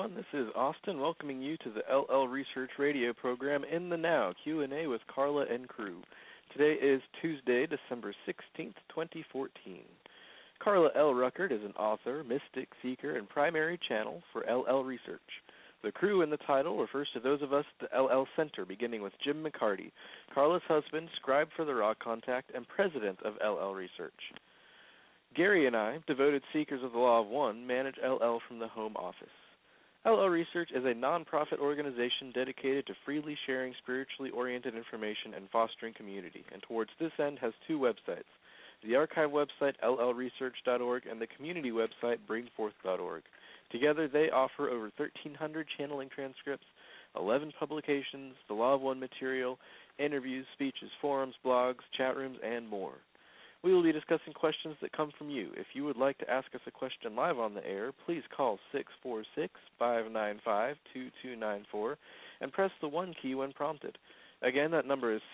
everyone. This is Austin welcoming you to the LL Research Radio program In the Now, Q&A with Carla and crew. Today is Tuesday, December 16th, 2014. Carla L. Ruckert is an author, mystic, seeker, and primary channel for LL Research. The crew in the title refers to those of us at the LL Center, beginning with Jim McCarty, Carla's husband, scribe for the Raw Contact, and president of LL Research. Gary and I, devoted seekers of the Law of One, manage LL from the home office. LL Research is a non-profit organization dedicated to freely sharing spiritually oriented information and fostering community, and towards this end has two websites, the archive website llresearch.org and the community website bringforth.org. Together they offer over 1,300 channeling transcripts, 11 publications, the Law of One material, interviews, speeches, forums, blogs, chat rooms, and more. We will be discussing questions that come from you. If you would like to ask us a question live on the air, please call 646-595-2294 and press the 1 key when prompted. Again, that number is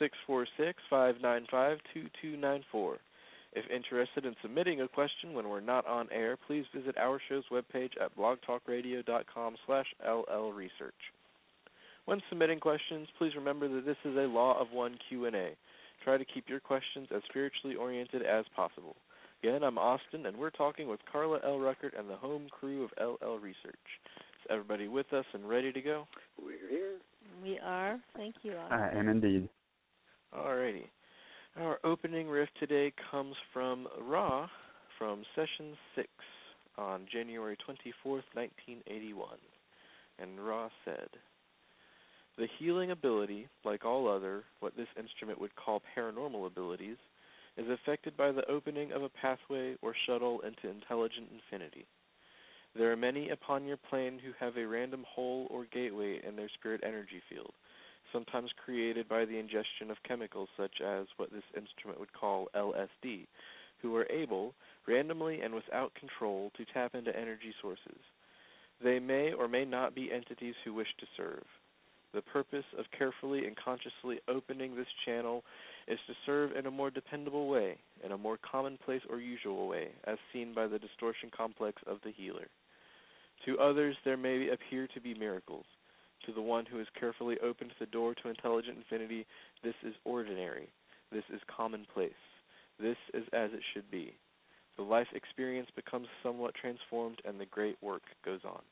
646-595-2294. If interested in submitting a question when we're not on air, please visit our show's webpage at blogtalkradio.com/llresearch. When submitting questions, please remember that this is a Law of One Q&A. Try to keep your questions as spiritually oriented as possible. Again, I'm Austin, and we're talking with Carla L. Ruckert and the home crew of LL Research. Is everybody with us and ready to go? We're here. We are. Thank you, Austin. I am indeed. All righty. Our opening riff today comes from Ra from Session 6 on January 24th, 1981. And Ra said, "The healing ability, like all other, what this instrument would call paranormal abilities, is affected by the opening of a pathway or shuttle into intelligent infinity. There are many upon your plane who have a random hole or gateway in their spirit energy field, sometimes created by the ingestion of chemicals such as what this instrument would call LSD, who are able, randomly and without control, to tap into energy sources. They may or may not be entities who wish to serve. The purpose of carefully and consciously opening this channel is to serve in a more dependable way, in a more commonplace or usual way, as seen by the distortion complex of the healer. To others there may appear to be miracles. To the one who has carefully opened the door to intelligent infinity, this is ordinary. This is commonplace. This is as it should be. The life experience becomes somewhat transformed and the great work goes on."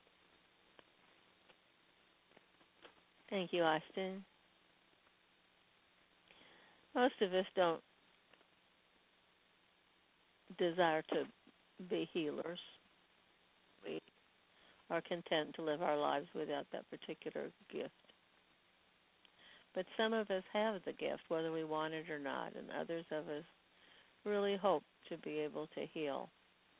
Thank you, Austin. Most of us don't desire to be healers. We are content to live our lives without that particular gift. But some of us have the gift, whether we want it or not, and others of us really hope to be able to heal.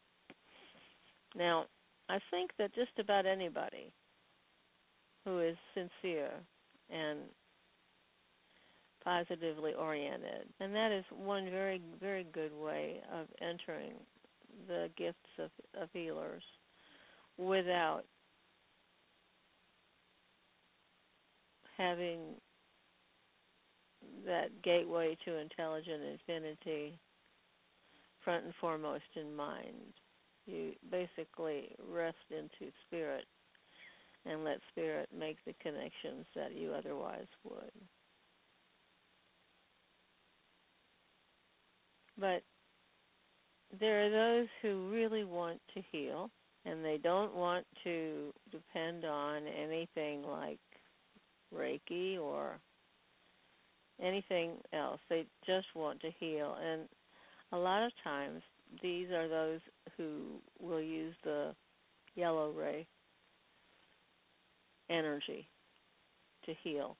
Now, I think that just about anybody who is sincere and positively oriented, and that is one very, very good way of entering the gifts of healers without having that gateway to intelligent infinity front and foremost in mind. You basically rest into spirit and let spirit make the connections that you otherwise would. But there are those who really want to heal, and they don't want to depend on anything like Reiki or anything else. They just want to heal. And a lot of times, these are those who will use the yellow ray energy to heal.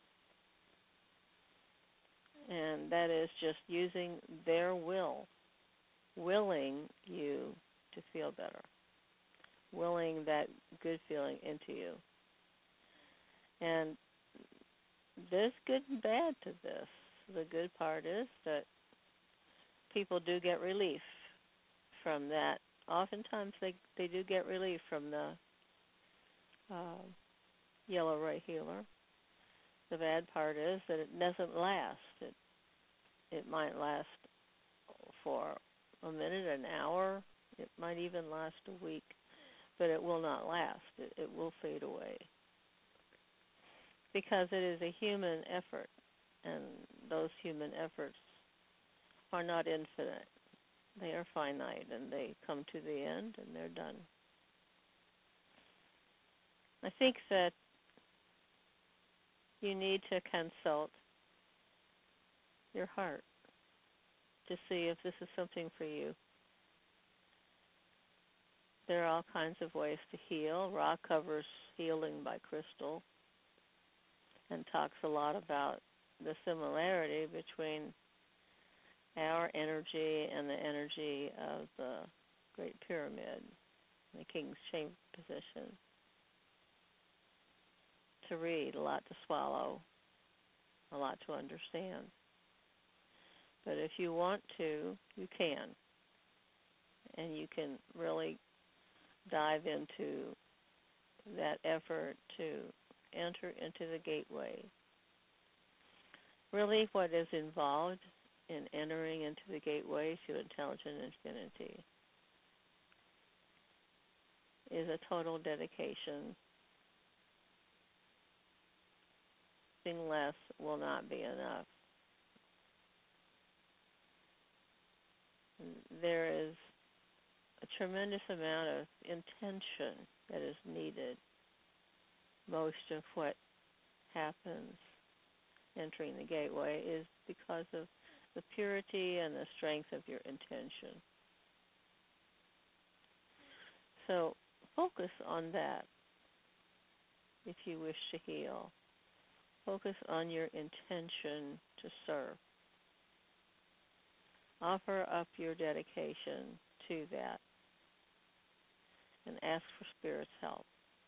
And that is just using their will, willing you to feel better, willing that good feeling into you. And there's good and bad to this. The good part is that people do get relief from that. Oftentimes they do get relief from the yellow ray healer. The bad part is that it doesn't last. It might last for a minute, an hour. It might even last a week. but it will not last. It will fade away because it is a human effort, and those human efforts are not infinite. They are finite, and they come to the end, and they're done. I think that you need to consult your heart to see if this is something for you. There are all kinds of ways to heal. Ra covers healing by crystal and talks a lot about the similarity between our energy and the energy of the Great Pyramid, the King's Chamber position. To read, a lot to swallow, a lot to understand. But if you want to, you can. And you can really dive into that effort to enter into the gateway. Really, what is involved in entering into the gateway to intelligent infinity is a total dedication. Anything less will not be enough. There is a tremendous amount of intention that is needed. Most of what happens entering the gateway is because of the purity and the strength of your intention. So focus on that if you wish to heal. Focus on your intention to serve. Offer up your dedication to that and ask for Spirit's help.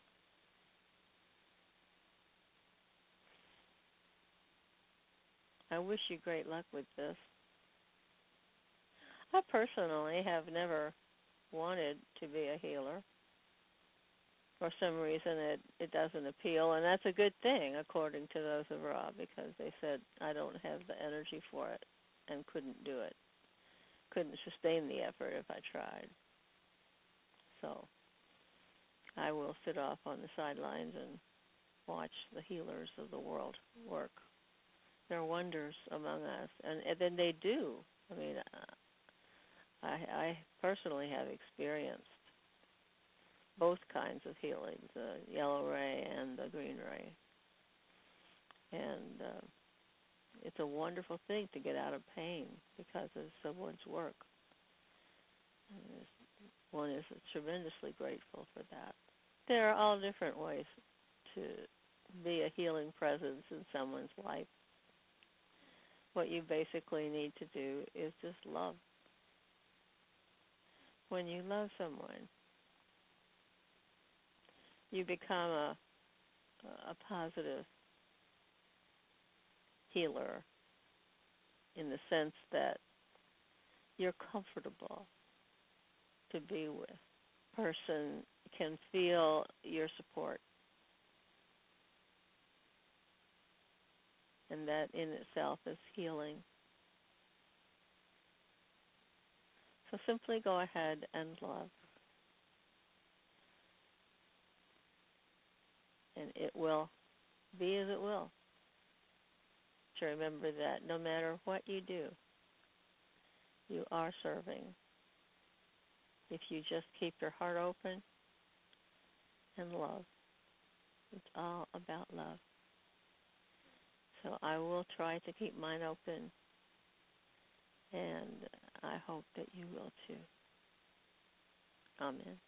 I wish you great luck with this. I personally have never wanted to be a healer. For some reason it doesn't appeal, and that's a good thing according to those of Ra, because they said I don't have the energy for it and couldn't do it. Couldn't sustain the effort if I tried. So I will sit off on the sidelines and watch the healers of the world work. There are wonders among us, and then they do. I mean, I personally have experienced both kinds of healings, the yellow ray and the green ray. And it's a wonderful thing to get out of pain because of someone's work. And one is tremendously grateful for that. There are all different ways to be a healing presence in someone's life. What you basically need to do is just love. When you love someone, you become a positive healer in the sense that you're comfortable to be with. Person can feel your support. And that in itself is healing. So simply go ahead and love. And it will be as it will. To remember that no matter what you do, you are serving. If you just keep your heart open and love. It's all about love. So I will try to keep mine open, and I hope that you will too. Amen.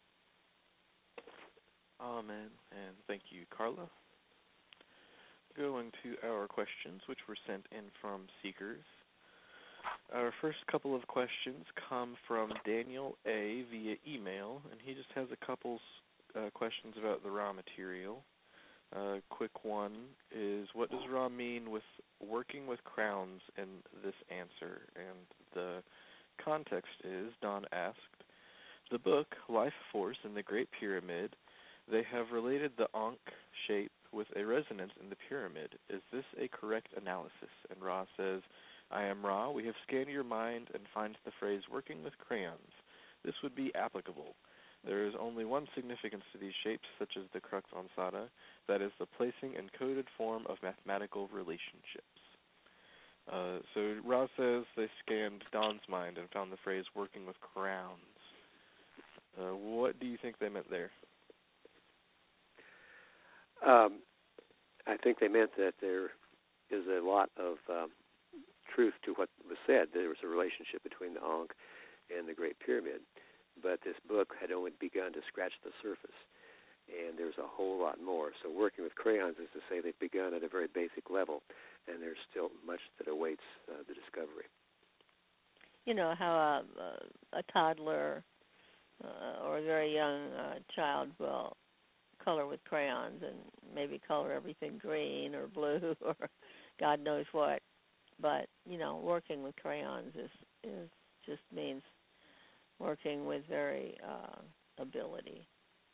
Amen, and thank you, Carla. Going to our questions, which were sent in from seekers. Our first couple of questions come from Daniel A. via email, and he just has a couple questions about the Ra material. Quick one is, what does Ra mean with working with crowns in this answer? And the context is, Don asked, the book Life Force in the Great Pyramid, they have related the Ankh shape with a resonance in the pyramid. Is this a correct analysis? And Ra says, I am Ra. We have scanned your mind and find the phrase working with crayons. This would be applicable. There is only one significance to these shapes, such as the crux ansata, that is the placing and coded form of mathematical relationships. So Ra says they scanned Don's mind and found the phrase working with crayons. What do you think they meant there? I think they meant that there is a lot of truth to what was said. There was a relationship between the Ankh and the Great Pyramid, but this book had only begun to scratch the surface, and there's a whole lot more. So working with crayons is to say they've begun at a very basic level, and there's still much that awaits the discovery. You know how a toddler or a very young child will color with crayons and maybe color everything green or blue or God knows what. But, you know, working with crayons is just means working with very ability.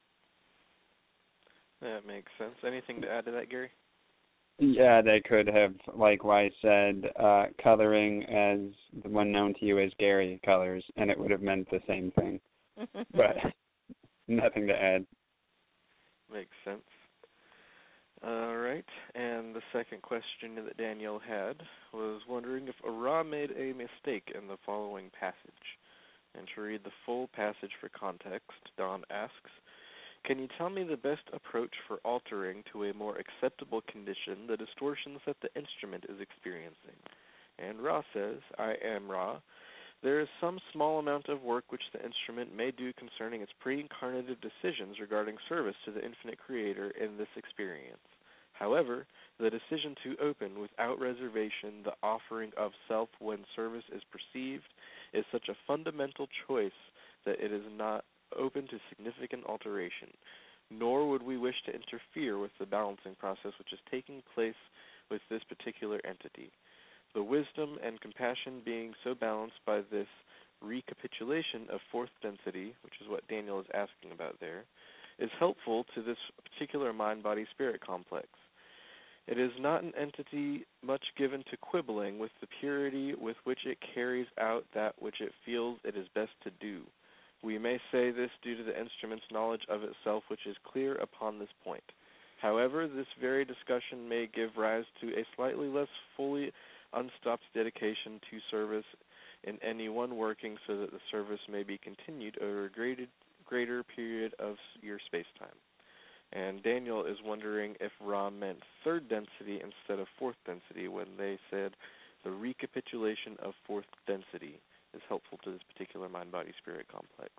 That makes sense. Anything to add to that, Gary? Yeah, they could have, like Wise said, coloring as the one known to you as Gary colors, and it would have meant the same thing. But nothing to add. Makes sense. All right, and the second question that Daniel had was wondering if Ra made a mistake in the following passage. And to read the full passage for context, Don asks, "Can you tell me the best approach for altering to a more acceptable condition the distortions that the instrument is experiencing?" And Ra says, "I am Ra. There is some small amount of work which the instrument may do concerning its pre-incarnative decisions regarding service to the infinite creator in this experience. However, the decision to open without reservation the offering of self when service is perceived is such a fundamental choice that it is not open to significant alteration, nor would we wish to interfere with the balancing process which is taking place with this particular entity. The wisdom and compassion being so balanced by this recapitulation of fourth density," which is what Daniel is asking about there, "is helpful to this particular mind-body-spirit complex. It is not an entity much given to quibbling with the purity with which it carries out that which it feels it is best to do. We may say this due to the instrument's knowledge of itself, which is clear upon this point. However, this very discussion may give rise to a slightly less fully unstopped dedication to service in any one working so that the service may be continued over a greater period of your space-time." And Daniel is wondering if Ra meant third density instead of fourth density when they said the recapitulation of fourth density is helpful to this particular mind-body-spirit complex.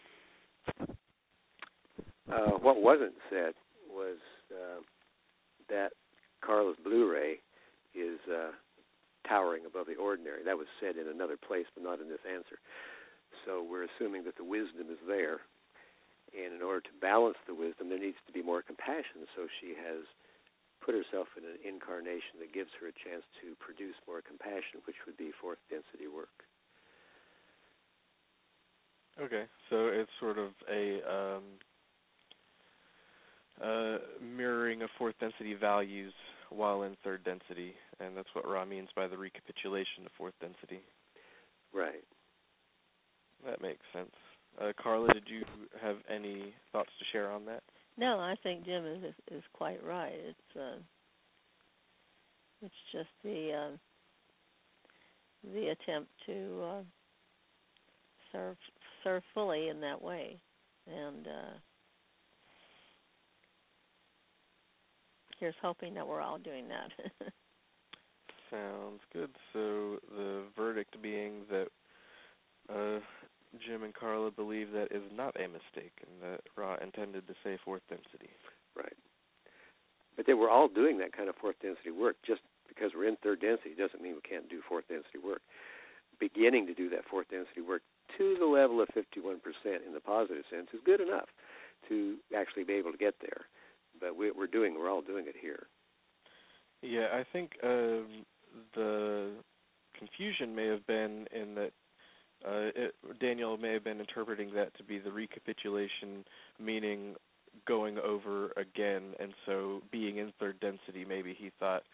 What wasn't said was that Carla's Blu-ray is towering above the ordinary. That was said in another place, but not in this answer. So we're assuming that the wisdom is there, and in order to balance the wisdom, there needs to be more compassion. So she has put herself in an incarnation that gives her a chance to produce more compassion, which would be fourth density work. Okay, so it's sort of a mirroring of fourth density values while in third density, and that's what Ra means by the recapitulation of fourth density. Right. That makes sense. Carla, did you have any thoughts to share on that? No, I think Jim is quite right. It's just the attempt to serve fully in that way, and here's hoping that we're all doing that. Sounds good. So the verdict being that Jim and Carla believe that is not a mistake and that Ra intended to say fourth density. Right. But they were all doing that kind of fourth density work. Just because we're in third density doesn't mean we can't do fourth density work. Beginning to do that fourth density work to the level of 51% in the positive sense is good enough to actually be able to get there. But we're all doing it here. Yeah, I think the confusion may have been in that Daniel may have been interpreting that to be the recapitulation, meaning going over again, and so being in third density, maybe he thought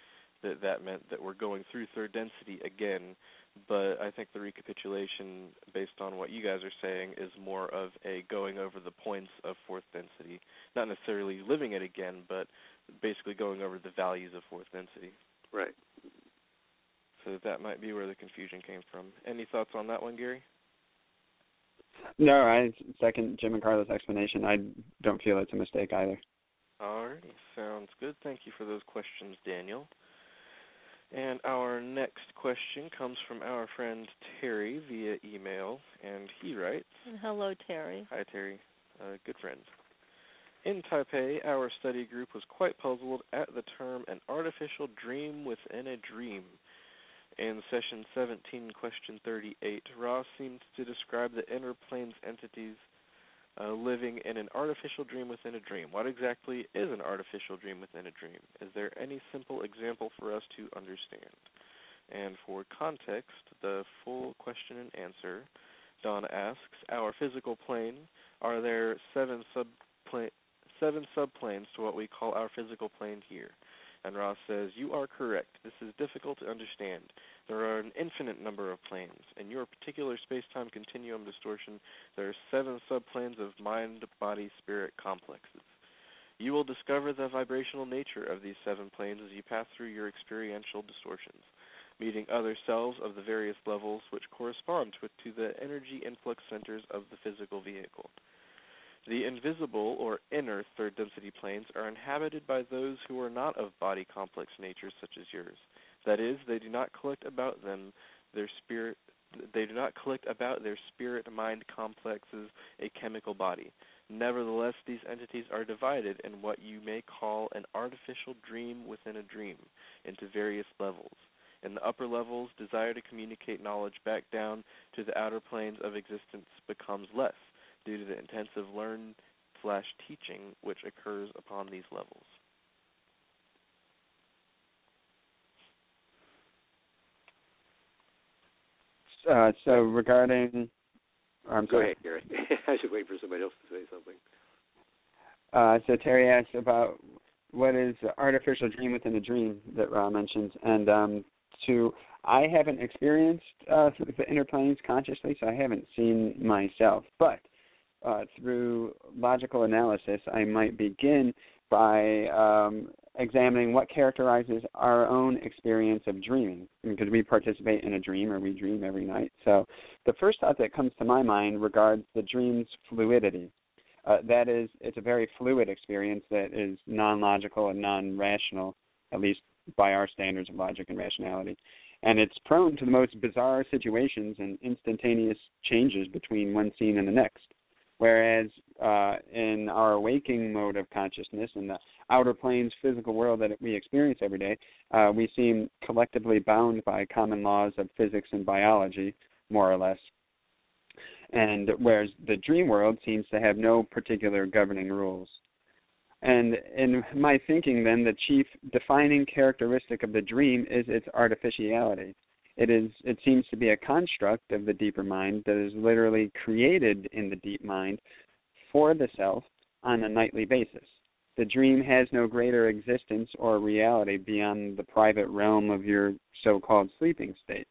that meant that we're going through third density again, but I think the recapitulation, based on what you guys are saying, is more of a going over the points of fourth density, not necessarily living it again, but basically going over the values of fourth density. Right. So that might be where the confusion came from. Any thoughts on that one, Gary? No, I second Jim and Carla's explanation. I don't feel it's a mistake either. Alrighty, sounds good. Thank you for those questions, Daniel. And our next question comes from our friend Terry via email, and he writes, Hello, Terry. Hi, Terry. Good friend. In Taipei, our study group was quite puzzled at the term an artificial dream within a dream. In session 17, question 38, Ross seemed to describe the inner planes entities living in an artificial dream within a dream. What exactly is an artificial dream within a dream? Is there any simple example for us to understand? And for context, the full question and answer, Donna asks, our physical plane, are there seven subplanes to what we call our physical plane here? And Ross says, you are correct. This is difficult to understand. There are an infinite number of planes. In your particular space-time continuum distortion, there are 7 subplanes of mind-body-spirit complexes. You will discover the vibrational nature of these 7 planes as you pass through your experiential distortions, meeting other selves of the various levels which correspond to the energy influx centers of the physical vehicle. The invisible or inner third density planes are inhabited by those who are not of body complex natures such as yours. That is, they do not collect about their spirit mind complexes a chemical body. Nevertheless, these entities are divided in what you may call an artificial dream within a dream into various levels. In the upper levels, desire to communicate knowledge back down to the outer planes of existence becomes less, due to the intensive learn/teaching which occurs upon these levels. So regarding... I'm Go sorry. ahead, Gary. I should wait for somebody else to say something. So Terry asked about what is the artificial dream within a dream that Ra mentioned, and I haven't experienced the inner planes consciously, so I haven't seen myself, but through logical analysis, I might begin by examining what characterizes our own experience of dreaming, because we participate in a dream or we dream every night. So the first thought that comes to my mind regards the dream's fluidity. That is, it's a very fluid experience that is non-logical and non-rational, at least by our standards of logic and rationality. And it's prone to the most bizarre situations and instantaneous changes between one scene and the next. Whereas in our waking mode of consciousness, in the outer planes physical world that we experience every day, we seem collectively bound by common laws of physics and biology, more or less. And whereas the dream world seems to have no particular governing rules. And in my thinking, then, the chief defining characteristic of the dream is its artificiality. It seems to be a construct of the deeper mind that is literally created in the deep mind for the self on a nightly basis. The dream has no greater existence or reality beyond the private realm of your so-called sleeping state.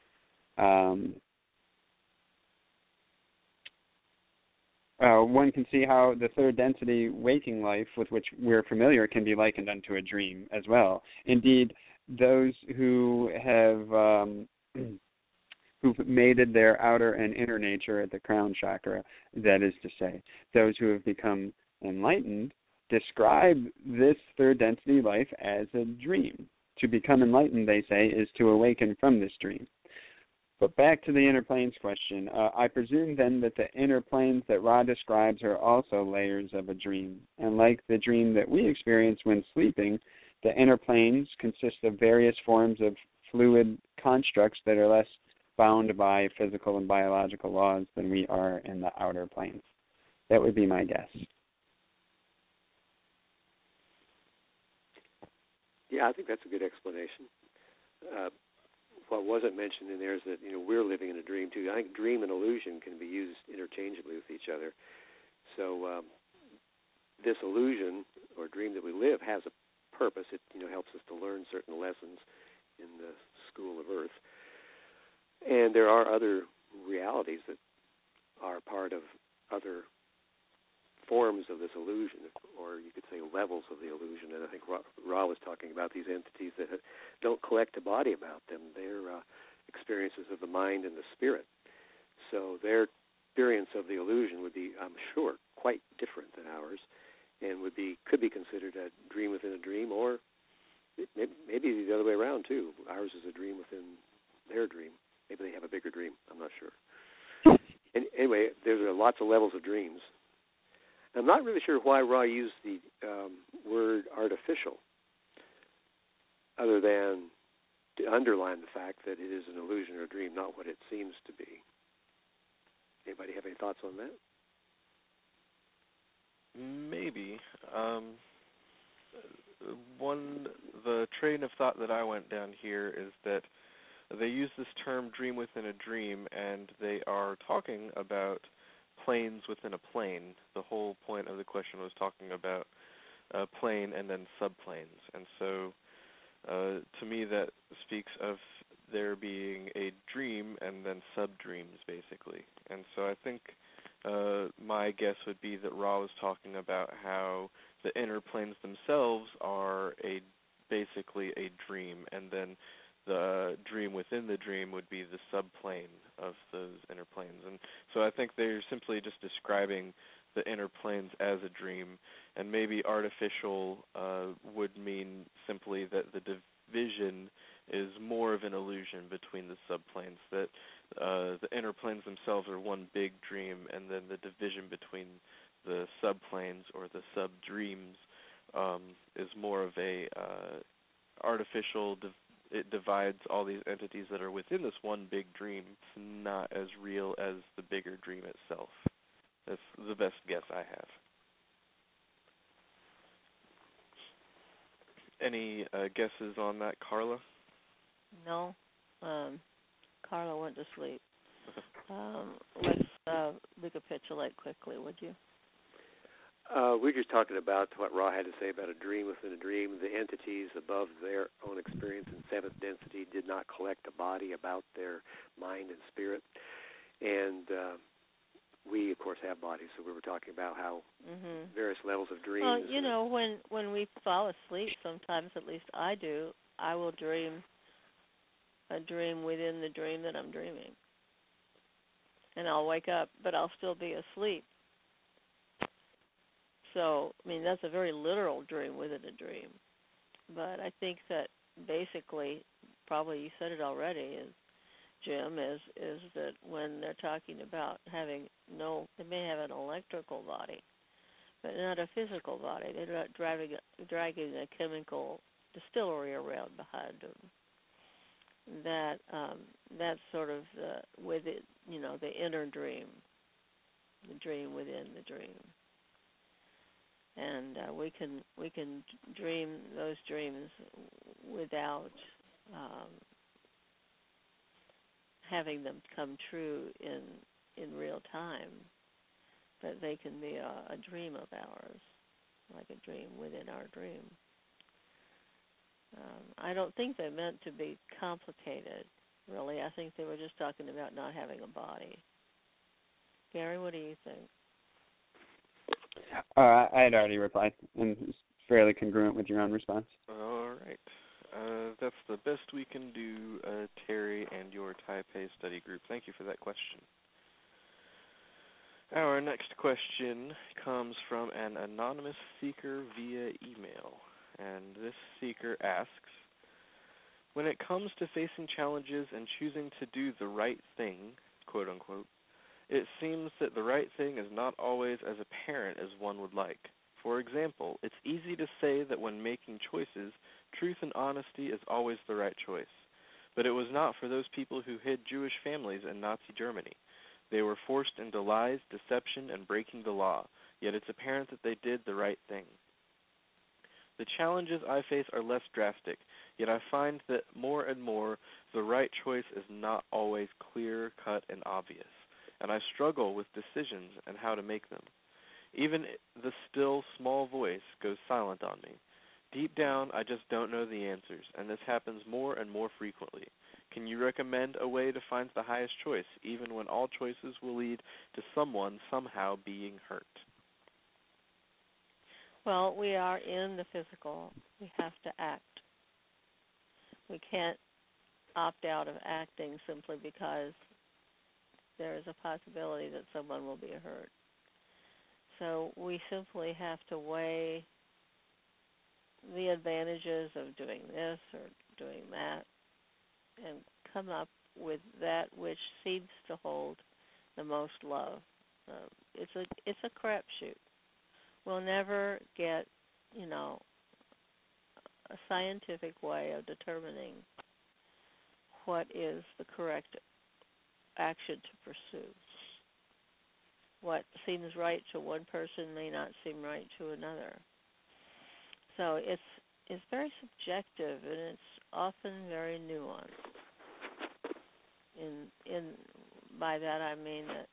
One can see how the third density waking life with which we're familiar can be likened unto a dream as well. Indeed, those who have who've mated their outer and inner nature at the crown chakra, that is to say, those who have become enlightened, describe this third density life as a dream. To become enlightened, they say, is to awaken from this dream. But back to the inner planes question. I presume then that the inner planes that Ra describes are also layers of a dream. And like the dream that we experience when sleeping, the inner planes consist of various forms of fluid constructs that are less bound by physical and biological laws than we are in the outer planes. That would be my guess. Yeah, I think that's a good explanation. What wasn't mentioned in there is that we're living in a dream too. I think dream and illusion can be used interchangeably with each other. So this illusion or dream that we live has a purpose. It helps us to learn certain lessons in the school of Earth. And there are other realities that are part of other forms of this illusion, or you could say levels of the illusion. And I think Ra was talking about these entities that don't collect a body about them. They're experiences of the mind and the spirit. So their experience of the illusion would be, I'm sure, quite different than ours, and could be considered a dream within a dream, or maybe the other way around too. Ours is a dream within their dream. Maybe they have a bigger dream. I'm not sure. And anyway, there's lots of levels of dreams. I'm not really sure why Ra used the word artificial, other than to underline the fact that it is an illusion or a dream, not what it seems to be. Anybody have any thoughts on that? Maybe. The train of thought that I went down here is that they use this term dream within a dream, and they are talking about planes within a plane. The whole point of the question was talking about a plane and then subplanes. And so to me that speaks of there being a dream and then sub-dreams, basically. And so I think my guess would be that Ra was talking about how the inner planes themselves are basically a dream, and then the dream within the dream would be the subplane of those inner planes. And so I think they're simply just describing the inner planes as a dream, and maybe artificial would mean simply that the division is more of an illusion between the subplanes, that the inner planes themselves are one big dream, and then the division between the subplanes or the sub-dreams is more of a artificial it divides all these entities that are within this one big dream. It's not as real as the bigger dream itself. That's the best guess I have. Any guesses on that, Carla? No. Carla went to sleep. Let's recapitulate quickly, would you? We were just talking about what Ra had to say about a dream within a dream. The entities above their own experience in seventh density did not collect a body about their mind and spirit. And we, of course, have bodies, so we were talking about how various levels of dreams. Well, when we fall asleep, sometimes, at least I do, I will dream a dream within the dream that I'm dreaming. And I'll wake up, but I'll still be asleep. So, I mean, that's a very literal dream within a dream. But I think that basically, probably you said it already, Jim, is that when they're talking about having they may have an electrical body, but not a physical body. They're not dragging a chemical distillery around behind them. That's sort of the inner dream, the dream within the dream. And we can dream those dreams without having them come true in real time, but they can be a dream of ours, like a dream within our dream. I don't think they're meant to be complicated, really. I think they were just talking about not having a body. Gary, what do you think? I had already replied, and it's fairly congruent with your own response. All right. That's the best we can do, Terry and your Taipei study group. Thank you for that question. Our next question comes from an anonymous seeker via email, and this seeker asks, when it comes to facing challenges and choosing to do the right thing, quote unquote, it seems that the right thing is not always as apparent as one would like. For example, it's easy to say that when making choices, truth and honesty is always the right choice. But it was not for those people who hid Jewish families in Nazi Germany. They were forced into lies, deception, and breaking the law, yet it's apparent that they did the right thing. The challenges I face are less drastic, yet I find that more and more the right choice is not always clear, cut, and obvious, and I struggle with decisions and how to make them. Even the still, small voice goes silent on me. Deep down, I just don't know the answers, and this happens more and more frequently. Can you recommend a way to find the highest choice, even when all choices will lead to someone somehow being hurt? Well, we are in the physical. We have to act. We can't opt out of acting simply because there is a possibility that someone will be hurt. So we simply have to weigh the advantages of doing this or doing that and come up with that which seems to hold the most love. It's a crapshoot. We'll never get, a scientific way of determining what is the correct action to pursue. What seems right to one person may not seem right to another. So it's very subjective, and it's often very nuanced. By that I mean that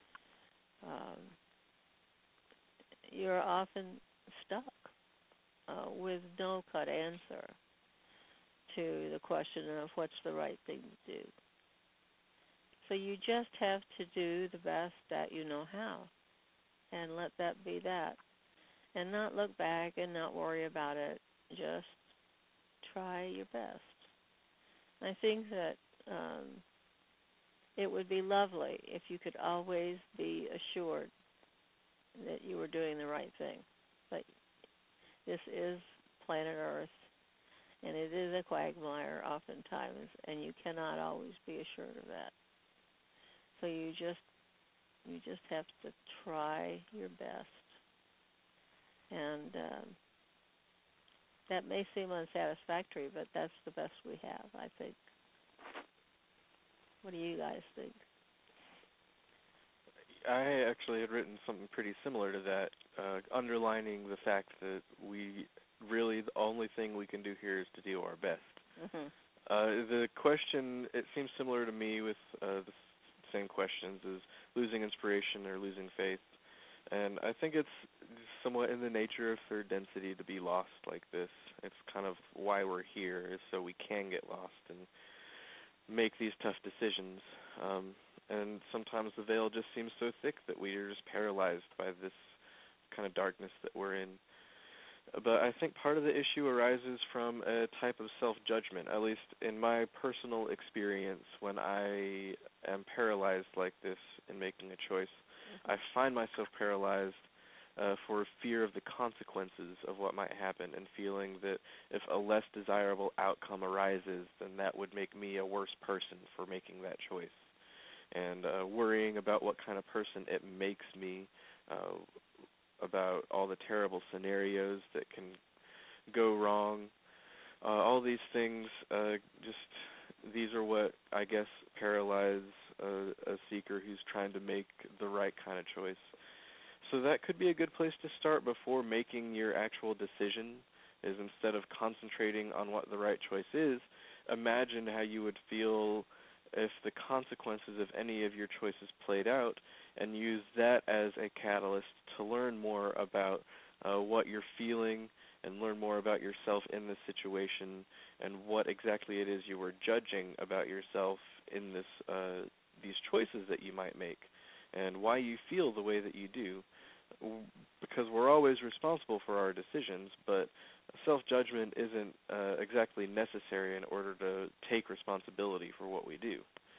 you're often stuck with no cut answer to the question of what's the right thing to do. So you just have to do the best that you know how, and let that be that, and not look back and not worry about it. Just try your best. I think that it would be lovely if you could always be assured that you were doing the right thing. But this is planet Earth, and it is a quagmire oftentimes, and you cannot always be assured of that. So you just have to try your best, and that may seem unsatisfactory, but that's the best we have, I think. What do you guys think? I actually had written something pretty similar to that, underlining the fact that we really, the only thing we can do here is to do our best. Mm-hmm. The question, it seems similar to me with the same questions as losing inspiration or losing faith. And I think it's somewhat in the nature of third density to be lost like this. It's kind of why we're here, is so we can get lost and make these tough decisions. And sometimes the veil just seems so thick that we are just paralyzed by this kind of darkness that we're in. But I think part of the issue arises from a type of self-judgment, at least in my personal experience. When I am paralyzed like this in making a choice, I find myself paralyzed for fear of the consequences of what might happen, and feeling that if a less desirable outcome arises, then that would make me a worse person for making that choice. And worrying about what kind of person it makes me, about all the terrible scenarios that can go wrong. All these things, these are what I guess paralyze a seeker who's trying to make the right kind of choice. So that could be a good place to start before making your actual decision, is instead of concentrating on what the right choice is, imagine how you would feel if the consequences of any of your choices played out, and use that as a catalyst to learn more about what you're feeling and learn more about yourself in this situation, and what exactly it is you were judging about yourself in these choices that you might make, and why you feel the way that you do. Because we're always responsible for our decisions, but self-judgment isn't exactly necessary in order to take responsibility for what we do.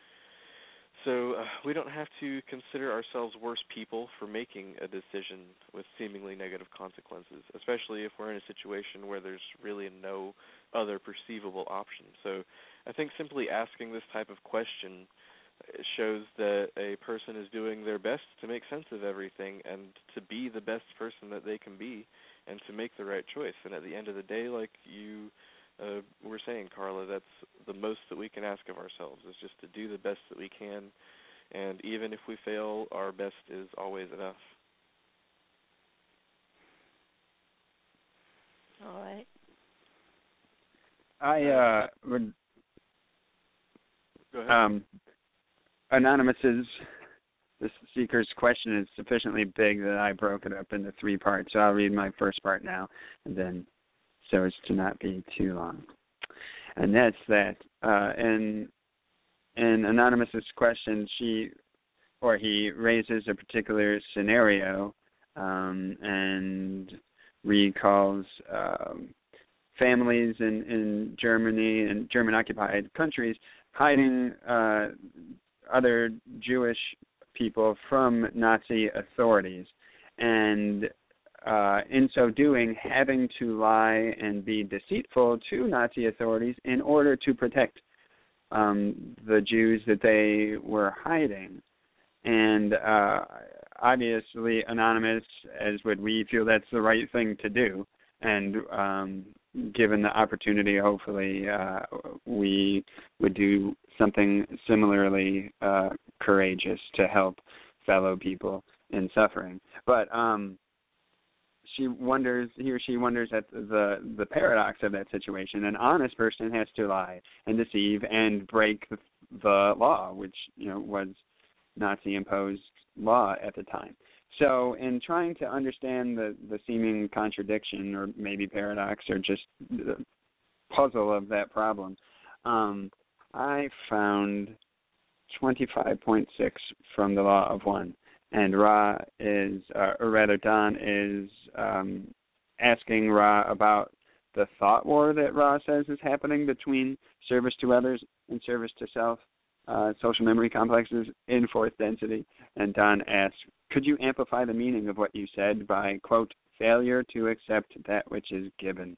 So we don't have to consider ourselves worse people for making a decision with seemingly negative consequences, especially if we're in a situation where there's really no other perceivable option. So I think simply asking this type of question shows that a person is doing their best to make sense of everything and to be the best person that they can be and to make the right choice. And at the end of the day, like you were saying, Carla, that's the most that we can ask of ourselves, is just to do the best that we can. And even if we fail, our best is always enough. All right. I would... Go ahead. Anonymous's, the seeker's question is sufficiently big that I broke it up into 3 parts. So I'll read my first part now and then so as to not be too long. And that's that. In Anonymous's question, he raises a particular scenario and recalls families in Germany and German-occupied countries hiding other Jewish people from Nazi authorities, and in so doing, having to lie and be deceitful to Nazi authorities in order to protect the Jews that they were hiding. And obviously, Anonymous, as would we, feel that's the right thing to do. And given the opportunity, hopefully, we would do something similarly courageous to help fellow people in suffering. But he or she wonders at the paradox of that situation. An honest person has to lie and deceive and break the law, which was Nazi-imposed law at the time. So in trying to understand the seeming contradiction, or maybe paradox, or just the puzzle of that problem, I found 25.6 from the Law of One. And Don is asking Ra about the thought war that Ra says is happening between service to others and service to self, social memory complexes in fourth density. And Don asks, could you amplify the meaning of what you said by, quote, failure to accept that which is given?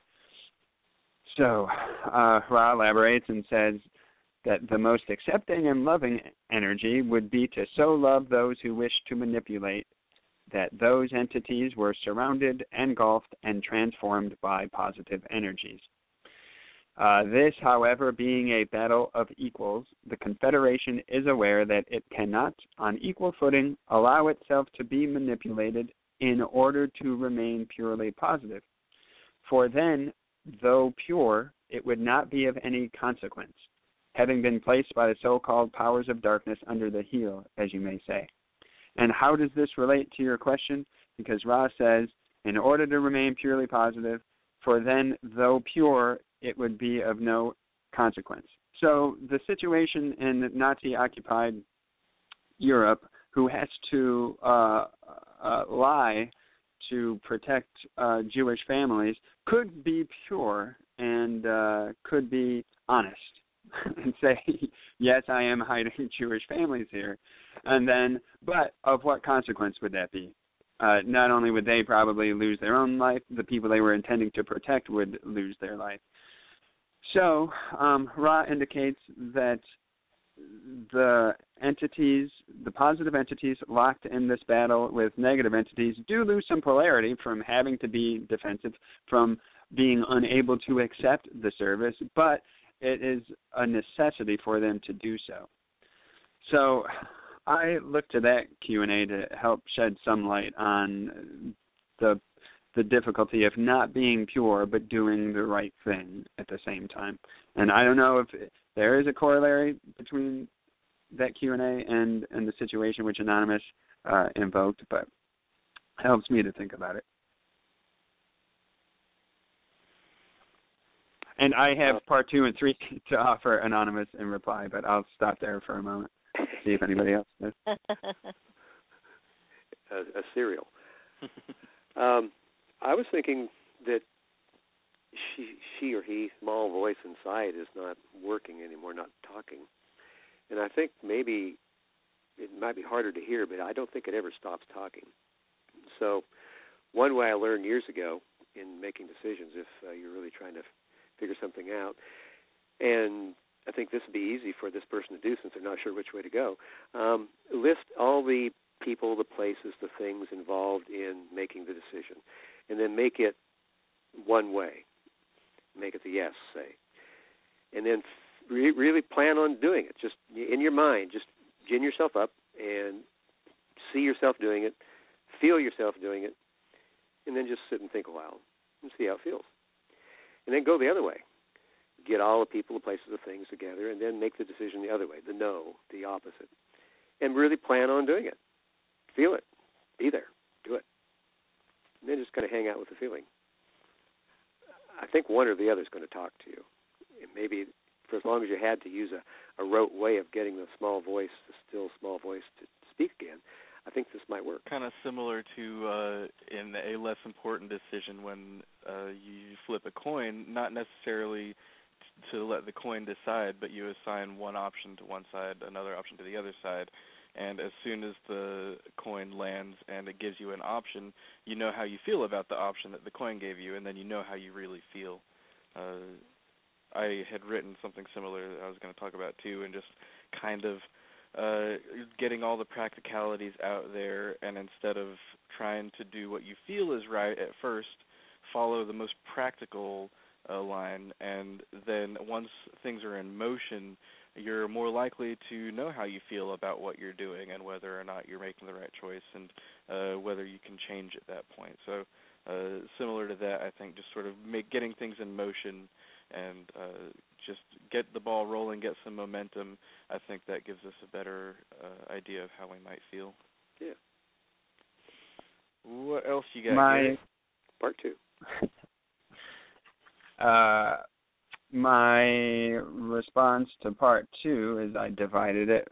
So Ra elaborates and says that the most accepting and loving energy would be to so love those who wish to manipulate that those entities were surrounded, engulfed, and transformed by positive energies. This, however, being a battle of equals, the Confederation is aware that it cannot, on equal footing, allow itself to be manipulated in order to remain purely positive. For then, though pure, it would not be of any consequence, having been placed by the so-called powers of darkness under the heel, as you may say. And how does this relate to your question? Because Ra says, in order to remain purely positive, for then, though pure, it would be of no consequence. So the situation in Nazi-occupied Europe, who has to lie to protect Jewish families, could be pure and could be honest and say, yes, I am hiding Jewish families here. And then, but of what consequence would that be? Not only would they probably lose their own life, the people they were intending to protect would lose their life. So Ra indicates that the entities, the positive entities locked in this battle with negative entities, do lose some polarity from having to be defensive, from being unable to accept the service, but it is a necessity for them to do so. So I look to that Q&A to help shed some light on the difficulty of not being pure but doing the right thing at the same time. And I don't know if there is a corollary between that Q&A and the situation which Anonymous invoked, but it helps me to think about it. And I have part 2 and 3 to offer Anonymous in reply, but I'll stop there for a moment, see if anybody else does. A cereal. I was thinking that she or he, small voice inside, is not working anymore, not talking. And I think maybe it might be harder to hear, but I don't think it ever stops talking. So one way I learned years ago in making decisions, if you're really trying to figure something out, and I think this would be easy for this person to do since they're not sure which way to go, list all the people, the places, the things involved in making the decision, and then make it one way. Make it the yes, say. And then really plan on doing it. Just in your mind, just gin yourself up and see yourself doing it, feel yourself doing it, and then just sit and think a while and see how it feels. And then go the other way. Get all the people, the places, the things together, and then make the decision the other way, the no, the opposite. And really plan on doing it. Feel it. Be there. Do it. And then just kind of hang out with the feeling. I think one or the other is going to talk to you. And maybe for as long as you had to use a rote way of getting the small voice, the still small voice, to speak again, I think this might work. Kind of similar to in a less important decision when you flip a coin, not necessarily to let the coin decide, but you assign one option to one side, another option to the other side, and as soon as the coin lands and it gives you an option, you know how you feel about the option that the coin gave you, and then you know how you really feel. I had written something similar that I was going to talk about too, and just kind of getting all the practicalities out there, and instead of trying to do what you feel is right at first, follow the most practical line, and then once things are in motion, you're more likely to know how you feel about what you're doing and whether or not you're making the right choice, and whether you can change at that point. So similar to that, I think just sort of getting things in motion and just get the ball rolling, get some momentum. I think that gives us a better idea of how we might feel. Yeah. What else you got? Gary? Part 2. My response to part 2, as I divided it,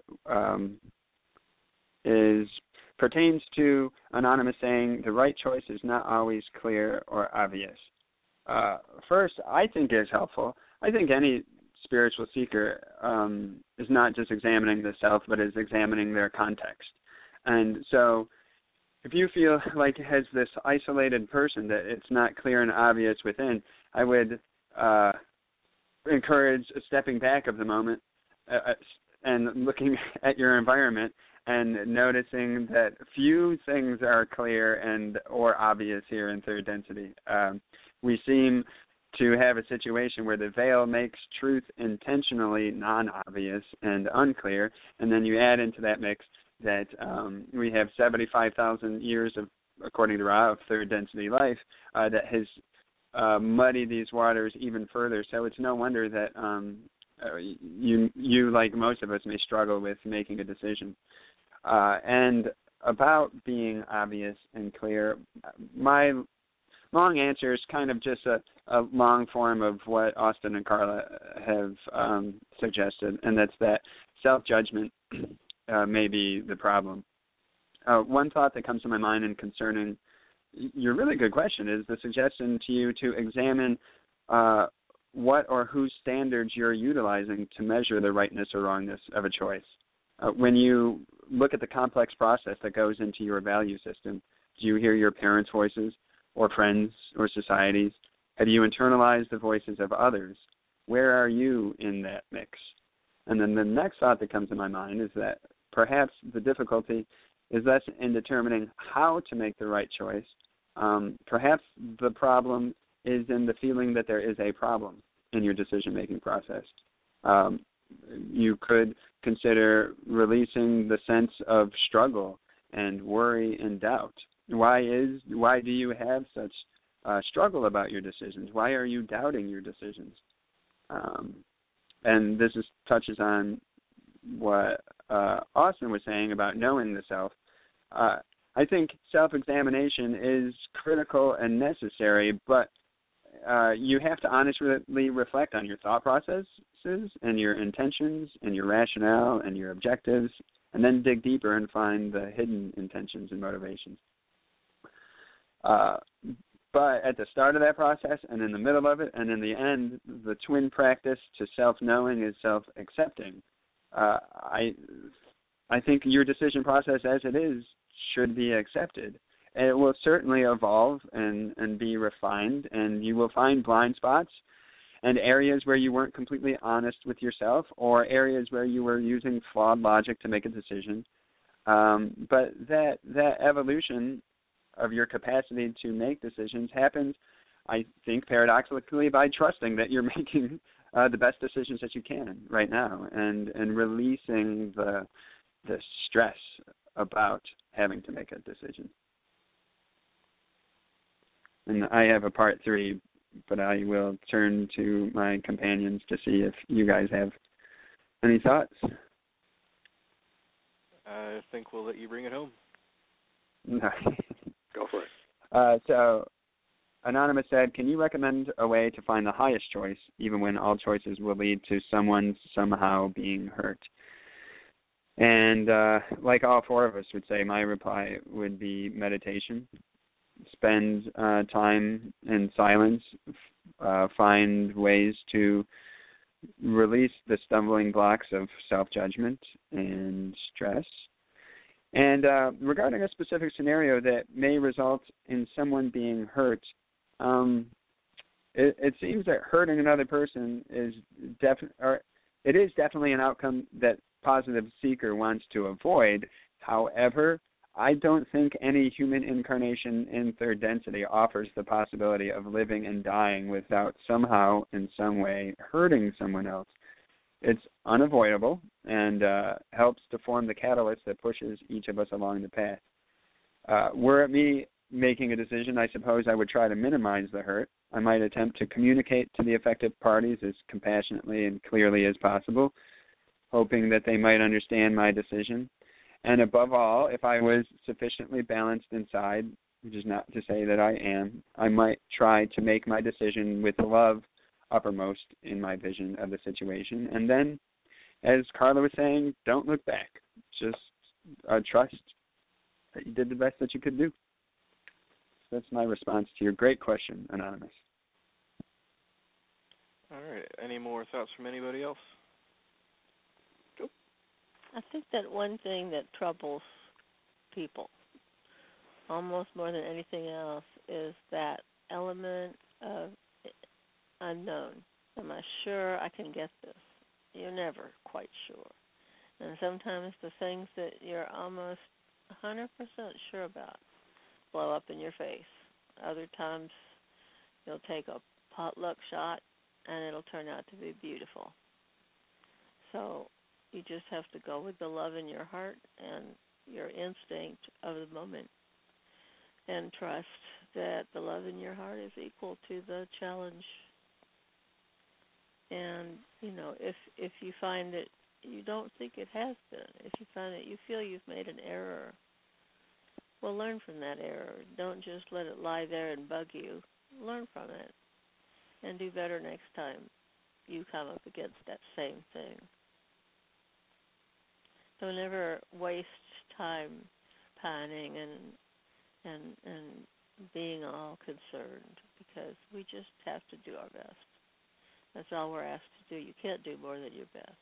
pertains to Anonymous saying the right choice is not always clear or obvious. First, I think is helpful. I think any spiritual seeker is not just examining the self, but is examining their context. And so if you feel like as this isolated person that it's not clear and obvious within, I would encourage stepping back of the moment and looking at your environment and noticing that few things are clear and or obvious here in third density. We seem to have a situation where the veil makes truth intentionally non-obvious and unclear, and then you add into that mix that we have 75,000 years of, according to Ra, of third density life that has muddied these waters even further. So it's no wonder that you, like most of us, may struggle with making a decision. And about being obvious and clear, my long answer is kind of just a long form of what Austin and Carla have suggested, and that's that self-judgment may be the problem. One thought that comes to my mind in concerning your really good question is the suggestion to you to examine what or whose standards you're utilizing to measure the rightness or wrongness of a choice. When you look at the complex process that goes into your value system, do you hear your parents' voices or friends or societies? Have you internalized the voices of others? Where are you in that mix? And then the next thought that comes to my mind is that perhaps the difficulty is less in determining how to make the right choice. Perhaps the problem is in the feeling that there is a problem in your decision-making process. You could consider releasing the sense of struggle and worry and doubt. Why do you have such struggle about your decisions? Why are you doubting your decisions? And this touches on what Austin was saying about knowing the self. I think self-examination is critical and necessary, but you have to honestly reflect on your thought processes and your intentions and your rationale and your objectives, and then dig deeper and find the hidden intentions and motivations. But at the start of that process and in the middle of it and in the end, the twin practice to self-knowing is self-accepting. I think your decision process as it is should be accepted. And it will certainly evolve and be refined, and you will find blind spots and areas where you weren't completely honest with yourself or areas where you were using flawed logic to make a decision. But that evolution of your capacity to make decisions happens, I think, paradoxically by trusting that you're making the best decisions that you can right now and releasing the stress about having to make a decision. And I have a part 3, but I will turn to my companions to see if you guys have any thoughts. I think we'll let you bring it home. Go for it. So Anonymous said, can you recommend a way to find the highest choice, even when all choices will lead to someone somehow being hurt? And like all four of us would say, my reply would be meditation. Spend time in silence. Find ways to release the stumbling blocks of self-judgment and stress. And regarding a specific scenario that may result in someone being hurt, it seems that hurting another person is definitely an outcome that positive seeker wants to avoid. However, I don't think any human incarnation in third density offers the possibility of living and dying without somehow, in some way, hurting someone else. It's unavoidable and helps to form the catalyst that pushes each of us along the path. Were it me making a decision, I suppose I would try to minimize the hurt. I might attempt to communicate to the affected parties as compassionately and clearly as possible, hoping that they might understand my decision. And above all, if I was sufficiently balanced inside, which is not to say that I am, I might try to make my decision with love uppermost in my vision of the situation. And then, as Carla was saying, don't look back. Just trust that you did the best that you could do. So that's my response to your great question, Anonymous. All right. Any more thoughts from anybody else? I think that one thing that troubles people almost more than anything else is that element of unknown. Am I sure I can get this? You're never quite sure. And sometimes the things that you're almost 100% sure about blow up in your face. Other times you'll take a potluck shot and it'll turn out to be beautiful. So you just have to go with the love in your heart and your instinct of the moment and trust that the love in your heart is equal to the challenge. And, if you find that you don't think it has been, if you find that you feel you've made an error, well, learn from that error. Don't just let it lie there and bug you. Learn from it and do better next time you come up against that same thing. So never waste time pining and being all concerned, because we just have to do our best. That's all we're asked to do. You can't do more than your best.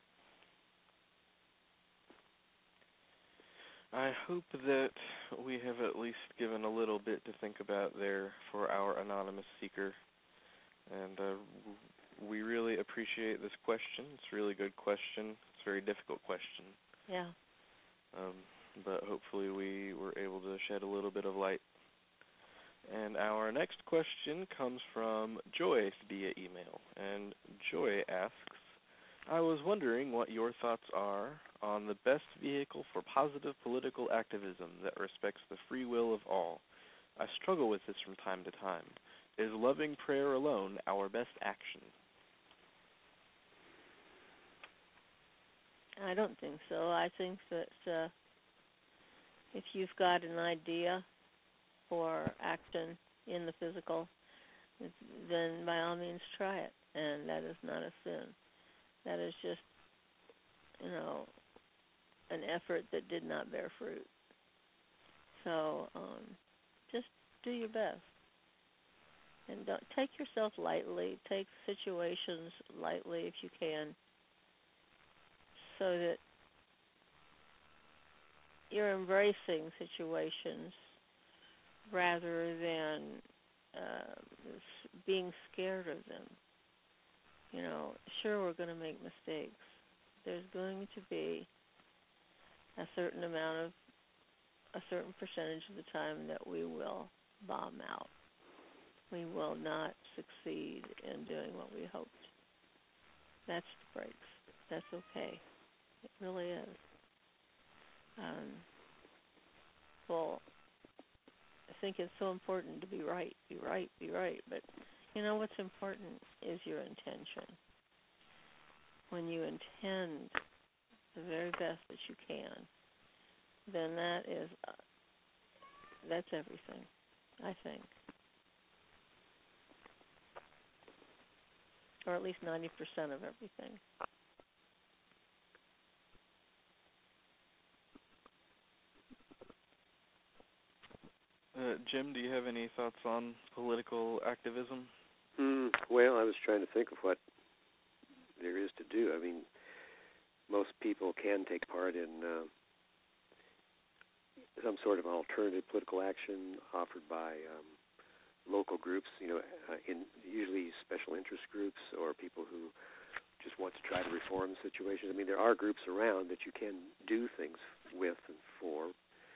I hope that we have at least given a little bit to think about there for our anonymous seeker. And we really appreciate this question. It's a really good question. It's a very difficult question. Yeah. But hopefully we were able to shed a little bit of light. And our next question comes from Joy via email. And Joy asks, I was wondering what your thoughts are on the best vehicle for positive political activism that respects the free will of all. I struggle with this from time to time. Is loving prayer alone our best action? I don't think so. I think that if you've got an idea for action in the physical, then by all means try it. And that is not a sin. That is just, an effort that did not bear fruit. So just do your best. And don't take yourself lightly. Take situations lightly if you can, so that you're embracing situations rather than being scared of them. Sure, we're going to make mistakes. There's going to be a certain percentage of the time that we will bomb out. We will not succeed in doing what we hoped. That's the breaks. That's okay. It really is. Well, I think it's so important to be right. But what's important is your intention. When you intend the very best that you can, then that's everything, I think. or at least 90% of everything. Jim, do you have any thoughts on political activism? Well, I was trying to think of what there is to do. I mean, most people can take part in some sort of alternative political action offered by local groups, in usually special interest groups or people who just want to try to reform situations. I mean, there are groups around that you can do things with and for.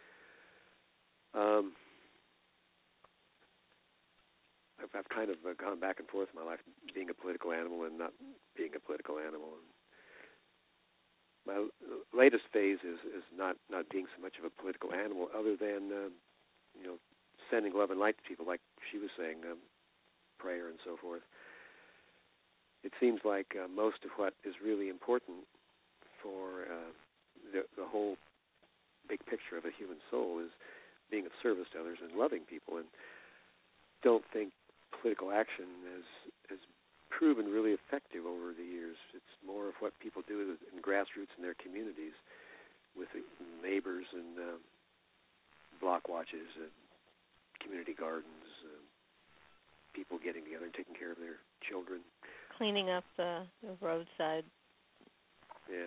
I've kind of gone back and forth in my life, being a political animal and not being a political animal. And my latest phase is not being so much of a political animal, other than sending love and light to people, like she was saying, prayer and so forth. It seems like most of what is really important for the whole big picture of a human soul is being of service to others and loving people. And don't think political action has proven really effective over the years. It's more of what people do in grassroots in their communities with the neighbors and block watches and community gardens, people getting together and taking care of their children. Cleaning up the roadside. Yes.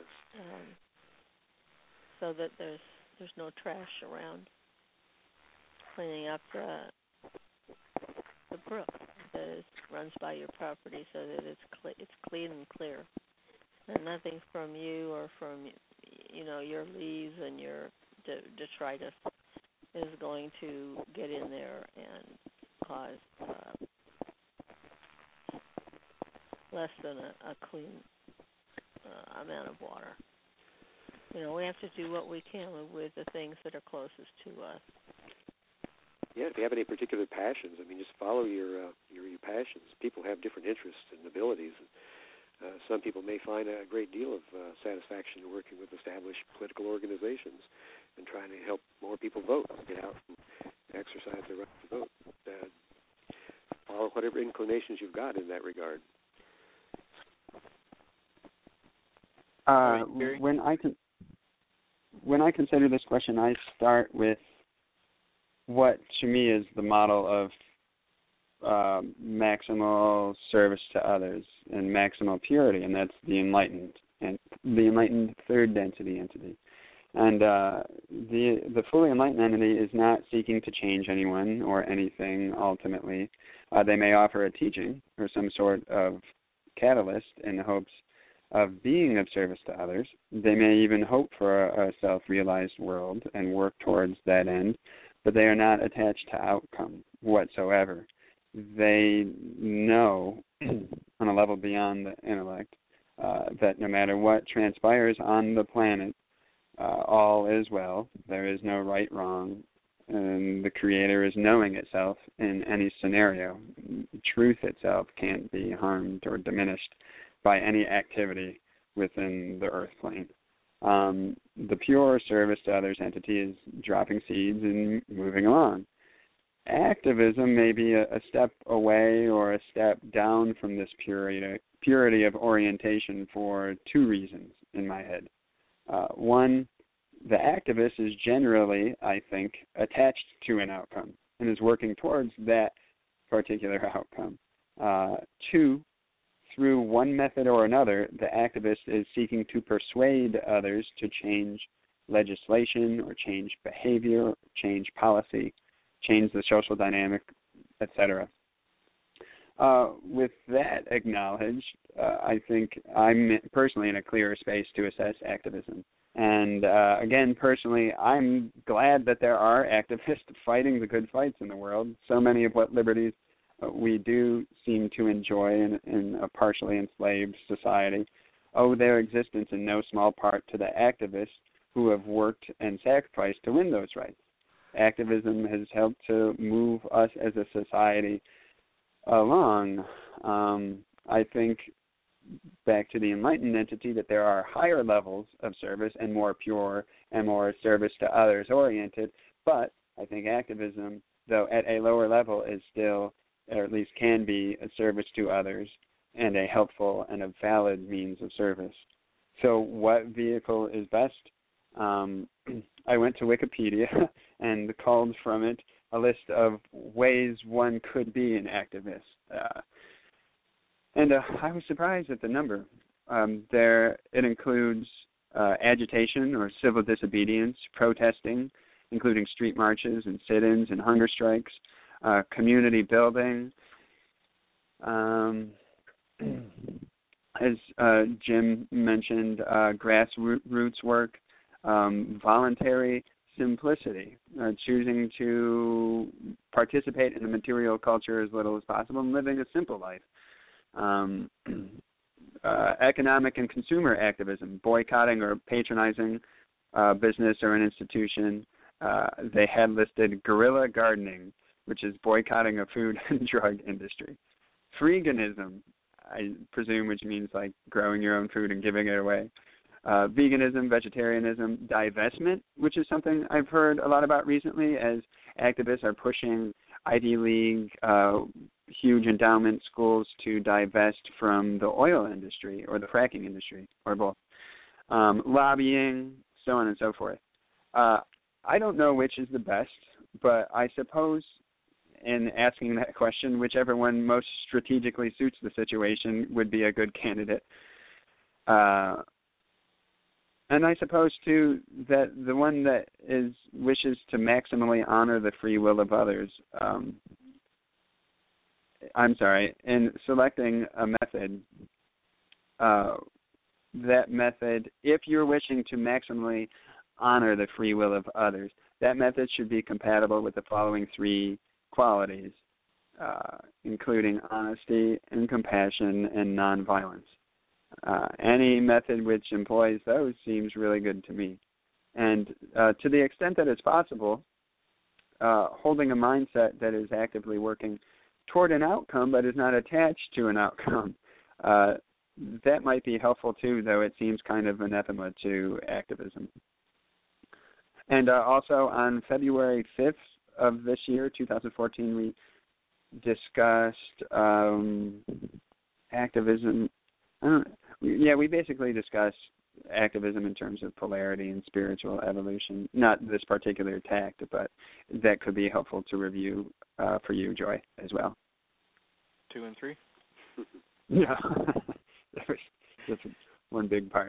So that there's no trash around. Cleaning up the brook that runs by your property, so that it's clean and clear, and nothing from you or from your leaves and your detritus is going to get in there and cause less than a clean amount of water. We have to do what we can with the things that are closest to us. Yeah, if you have any particular passions, I mean, just follow your passions. People have different interests and abilities. Some people may find a great deal of satisfaction in working with established political organizations and trying to help more people vote, get out and exercise their right to vote. Follow whatever inclinations you've got in that regard. When I consider this question, I start with what to me is the model of maximal service to others and maximal purity, and that's the enlightened third density entity. And the fully enlightened entity is not seeking to change anyone or anything ultimately. They may offer a teaching or some sort of catalyst in the hopes of being of service to others. They may even hope for a self-realized world and work towards that end, but they are not attached to outcome whatsoever. They know on a level beyond the intellect that no matter what transpires on the planet, all is well. There is no right, wrong, and the Creator is knowing itself in any scenario. Truth itself can't be harmed or diminished by any activity within the earth plane. The pure service to others entity is dropping seeds and moving along. Activism may be a step away or a step down from this purity of orientation for two reasons in my head. One, the activist is generally, I think, attached to an outcome and is working towards that particular outcome. Two, through one method or another, the activist is seeking to persuade others to change legislation or change behavior, change policy, change the social dynamic, etc. With that acknowledged, I think I'm personally in a clearer space to assess activism. And again, personally, I'm glad that there are activists fighting the good fights in the world. So many of what liberties we do seem to enjoy in a partially enslaved society owe their existence in no small part to the activists who have worked and sacrificed to win those rights. Activism has helped to move us as a society along. I think, back to the enlightened entity, that there are higher levels of service and more pure and more service to others oriented, but I think activism, though at a lower level, is still, or at least can be, a service to others and a helpful and a valid means of service. So what vehicle is best? I went to Wikipedia and called from it a list of ways one could be an activist. And I was surprised at the number. It includes agitation or civil disobedience, protesting, including street marches and sit-ins and hunger strikes, community building, as Jim mentioned, grassroots work, voluntary simplicity, choosing to participate in the material culture as little as possible and living a simple life. Economic and consumer activism, boycotting or patronizing business or an institution. They had listed guerrilla gardening, which is boycotting a food and drug industry. Freeganism, I presume, which means like growing your own food and giving it away. Veganism, vegetarianism, divestment, which is something I've heard a lot about recently as activists are pushing Ivy League, huge endowment schools to divest from the oil industry or the fracking industry, or both. Lobbying, so on and so forth. I don't know which is the best, but I suppose in asking that question, whichever one most strategically suits the situation would be a good candidate. And I suppose, too, that the one that wishes to maximally honor the free will of others, in selecting a method, that method, if you're wishing to maximally honor the free will of others, that method should be compatible with the following three qualities, including honesty and compassion and nonviolence. Any method which employs those seems really good to me. And to the extent that it's possible, holding a mindset that is actively working toward an outcome but is not attached to an outcome, that might be helpful too, though it seems kind of anathema to activism. And also on February 5th of this year, 2014, we discussed activism. We basically discussed activism in terms of polarity and spiritual evolution. Not this particular tact, but that could be helpful to review for you, Joy, as well. 2 and 3? Yeah. That's one big part.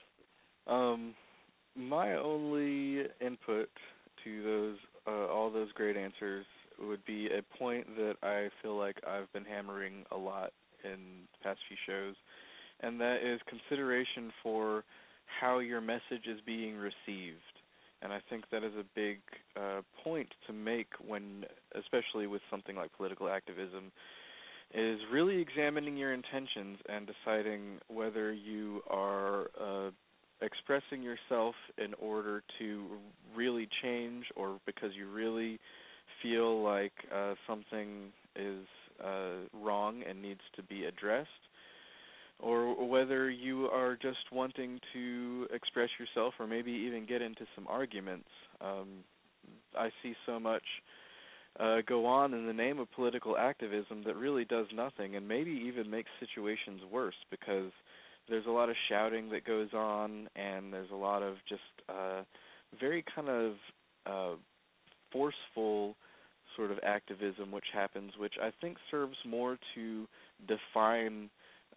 My only input to those all those great answers would be a point that I feel like I've been hammering a lot in the past few shows, and that is consideration for how your message is being received. And I think that is a big point to make when, especially with something like political activism, is really examining your intentions and deciding whether you are expressing yourself in order to really change or because you really feel like something is wrong and needs to be addressed, or whether you are just wanting to express yourself or maybe even get into some arguments. I see so much go on in the name of political activism that really does nothing and maybe even makes situations worse, because there's a lot of shouting that goes on and there's a lot of just very kind of forceful sort of activism which happens, which I think serves more to define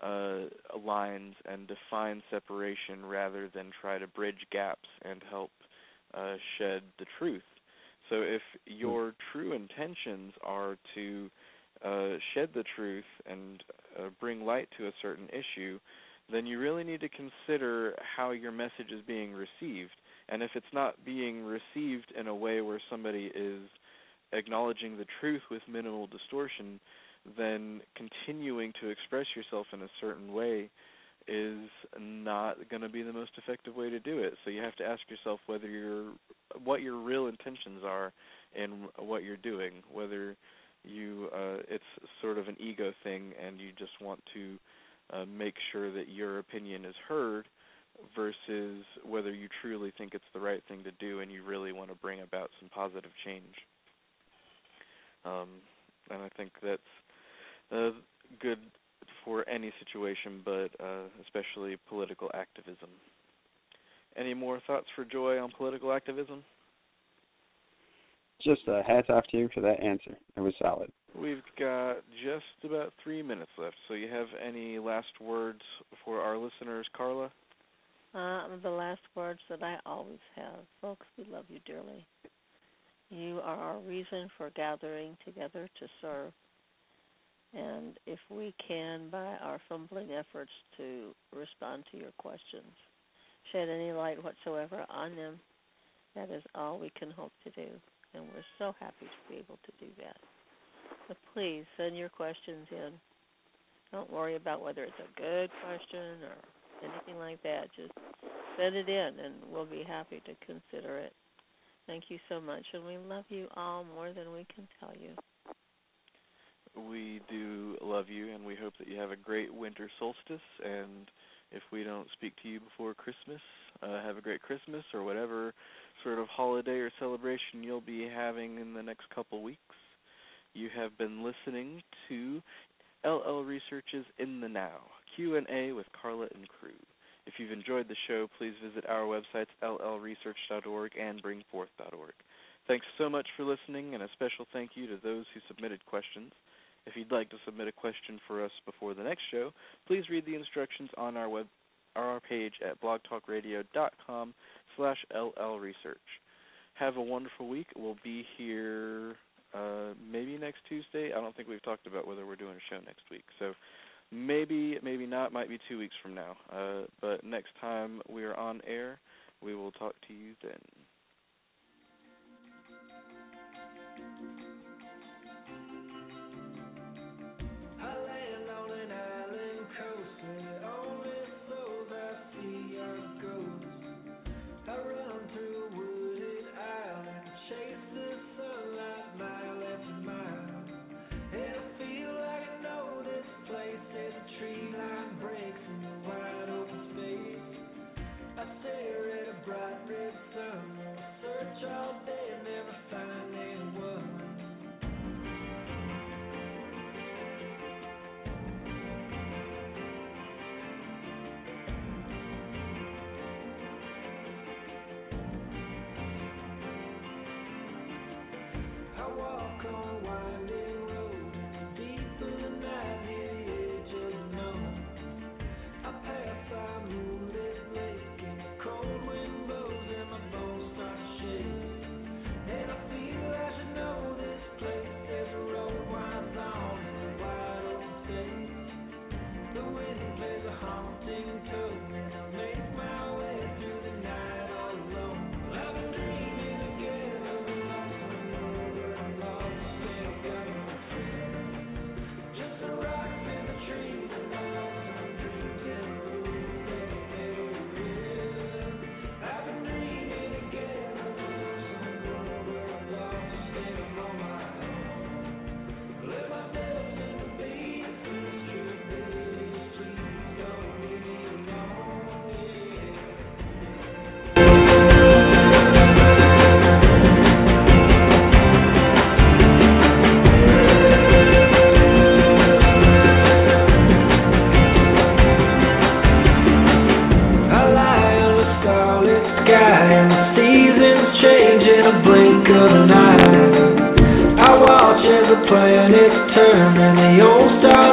lines and define separation rather than try to bridge gaps and help shed the truth. So if your true intentions are to shed the truth and bring light to a certain issue, then you really need to consider how your message is being received. And if it's not being received in a way where somebody is acknowledging the truth with minimal distortion, then continuing to express yourself in a certain way is not going to be the most effective way to do it. So you have to ask yourself what your real intentions are in what you're doing, whether it's sort of an ego thing and you just want to make sure that your opinion is heard, versus whether you truly think it's the right thing to do and you really want to bring about some positive change. And I think that's a good for any situation, but especially political activism. Any more thoughts for Joy on political activism? Just hats off to you for that answer. It was solid. We've got just about 3 minutes left, so you have any last words for our listeners, Carla? The last words that I always have. Folks, we love you dearly. You are our reason for gathering together to serve. And if we can, by our fumbling efforts to respond to your questions, shed any light whatsoever on them, that is all we can hope to do. And we're so happy to be able to do that. So please send your questions in. Don't worry about whether it's a good question or anything like that. Just send it in, and we'll be happy to consider it. Thank you so much, and we love you all more than we can tell you. We do love you, and we hope that you have a great winter solstice, and if we don't speak to you before Christmas, have a great Christmas or whatever sort of holiday or celebration you'll be having in the next couple weeks. You have been listening to LL Research's In the Now, Q&A with Carla and crew. If you've enjoyed the show, please visit our websites, llresearch.org and bringforth.org. Thanks so much for listening, and a special thank you to those who submitted questions. If you'd like to submit a question for us before the next show, please read the instructions on our page at blogtalkradio.com/llresearch. Have a wonderful week. We'll be here maybe next Tuesday. I don't think we've talked about whether we're doing a show next week. So maybe not. Might be 2 weeks from now. But next time we are on air, we will talk to you then. Planets turn and the old stars